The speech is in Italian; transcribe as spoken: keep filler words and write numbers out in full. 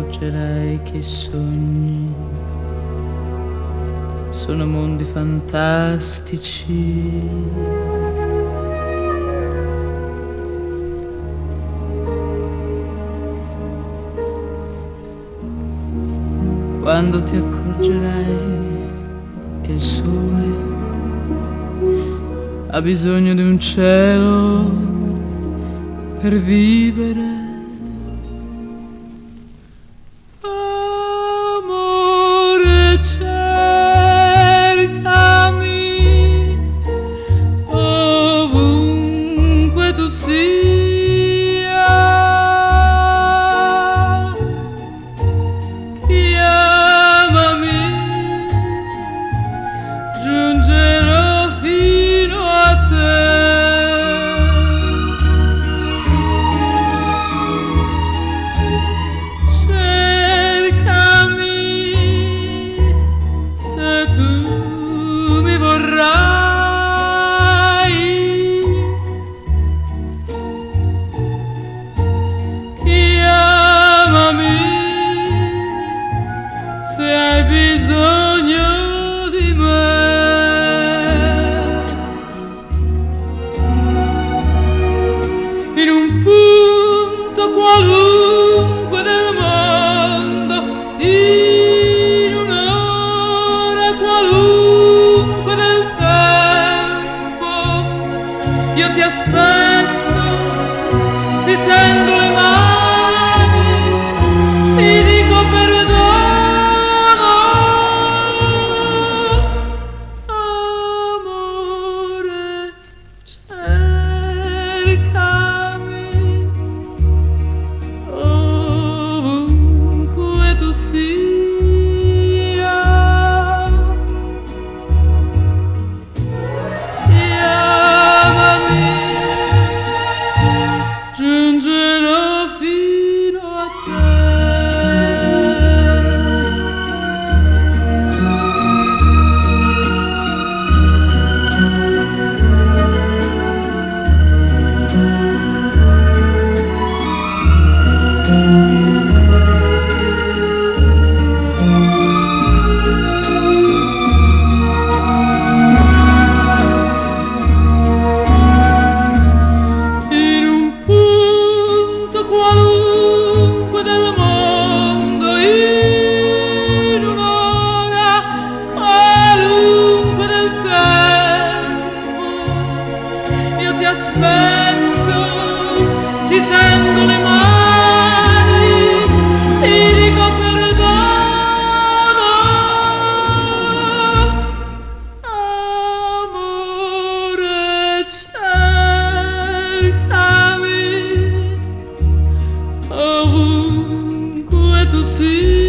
accorgerai che i sogni sono mondi fantastici. Quando ti accorgerai che il sole ha bisogno di un cielo per vivere. Amore, cercami ovunque tu sia. Chiamami, giungerò fino a te. Se hai bisogno di me, in un punto qualunque del mondo, in un'ora qualunque del tempo, io ti aspetto, ti tendo le mani, ti dico perdono. Ti aspetto, ti tendo le mani, ti dico perdono. Amore, cercami ovunque tu sia.